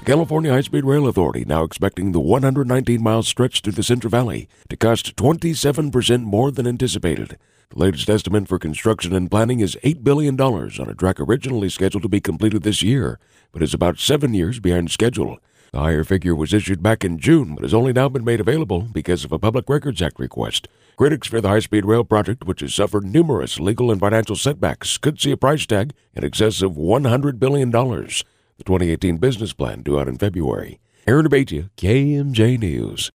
The California High-Speed Rail Authority now expecting the 119-mile stretch through the Central Valley to cost 27% more than anticipated. The latest estimate for construction and planning is $8 billion on a track originally scheduled to be completed this year, but is about 7 years behind schedule. The higher figure was issued back in June, but has only now been made available because of a Public Records Act request. Critics for the high-speed rail project, which has suffered numerous legal and financial setbacks, could see a price tag in excess of $100 billion. The 2018 business plan due out in February. Aaron Abatia, KMJ News.